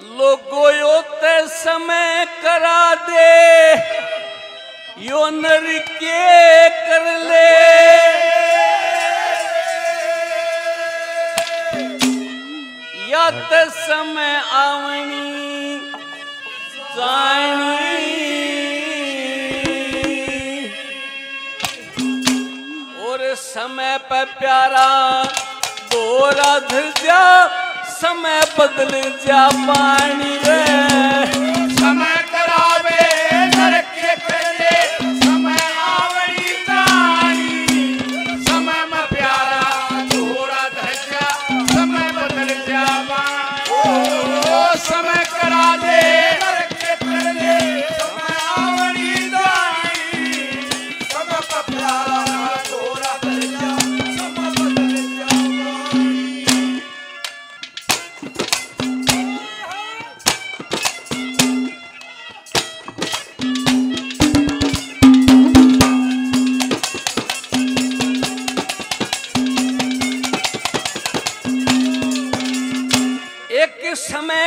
लोगो यो ते समय करा दे यो नर के कर ले या ते समय आवनी जानी और समय पे प्यारा दोरा धर जा समय बदल जा पानी रे समय करावे नर के करे समय आवड़ी तानी समय में प्यारा दोरा धर जा समय बदल जा ओ समय करा दे नर के करे समय आवड़ी तानी समय में प्यारा दोरा धर जा समय बदल जा समय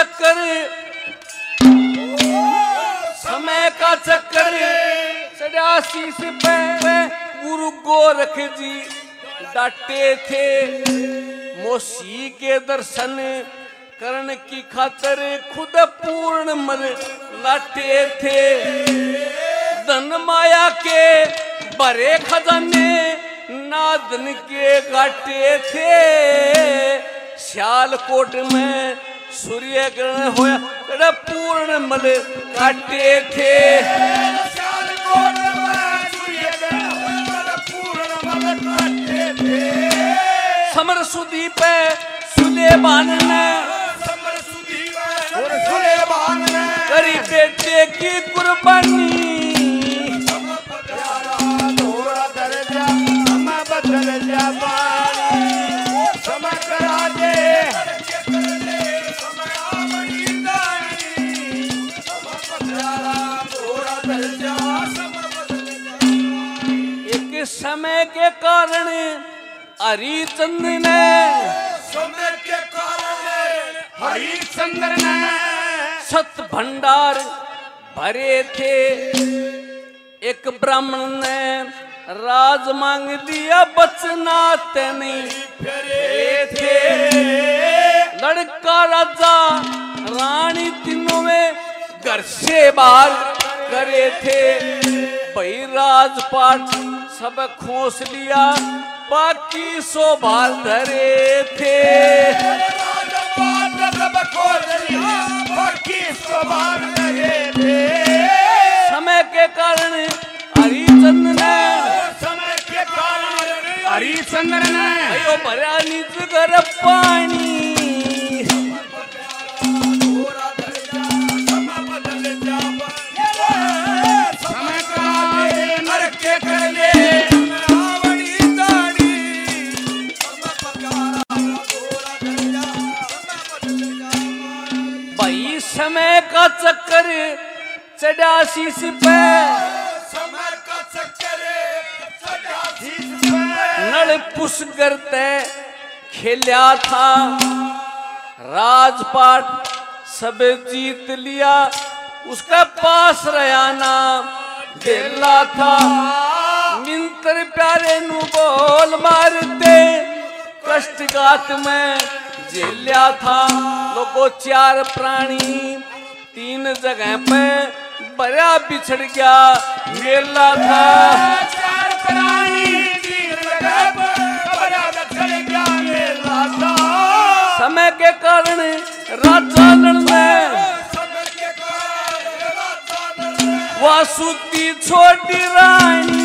का चक्कर चढ़ासी से गुरु गोरख जी डांटे थे मोसी के दर्शन करने की खातिर खुद पूर्ण मर लाटे थे धन माया के बड़े खजाने नादन के गाटे थे सियालकोट में सूर्य ग्रहण होया पूर्ण मल काटे थे सियालकोट में सूर्य ग्रहण होया पूर्ण मल काटे थे समर सुदी पे सुलेमान ने करी बेटे की कुर्बानी दोरा दर्जा समय बदल जा समय करा दे समय आवड़ी तानी समय प्यारा दोरा दर्जा समय बदल जा एक समय के कारण हरिचंद्र ने समय के कारण हरिचंद्र ने सत भंडार भरे थे एक ब्राह्मण ने राज मांग लिया बचना नहीं फेरे थे लड़का राजा रानी तीनों में घर से बाहर करे थे भाई राजपाट सब खोस लिया बाकी सो बाल धरे थे समय के कारण हरिचंद्र ने हरिचंद्र ने अयो भरा निज घर पानी समय करा दे नर के कर ले भाई समय का चक्कर चढ़ासी पे समय का चक्कर नल पुष करते खेला था राजपाट सब जीत लिया उसका पास रयाना दिला था मिंत्र प्यारे नु बोल मारते कष्टघात में झेलिया था लोगों चार प्राणी तीन जगह पे बड़ा बिछड़ गया मेला था चार प्राणी तीन जगह पर बड़ा बिछड़ गया मेला था समय के कारण राजा लड़ने वासुदी छोटी रानी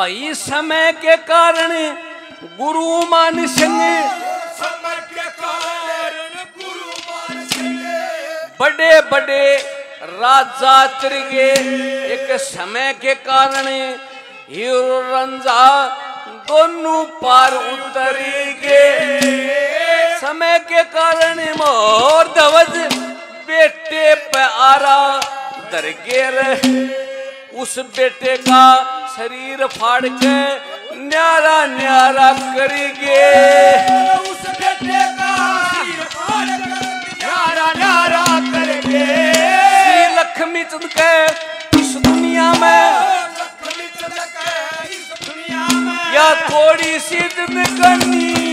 भाई समय के कारण गुरु मान संगे, समय के कारण गुरु मान संगे, बड़े बड़े राजा त्रिगे एक समय के कारण हीरो रंजा दोनों पार उतरेंगे। समय के कारण मोर ध्वज बेटे पे आरा दरगेर, उस बेटे का शरीर फाड़ के न्यारा न्यारा करेंगे। उस बेटे का सिर फाड़ कर न्यारा न्यारा करेंगे। श्री लक्ष्मी चंद के इस दुनिया में, लक्ष्मी चंद के इस दुनिया में या थोड़ी सी जिंदगानी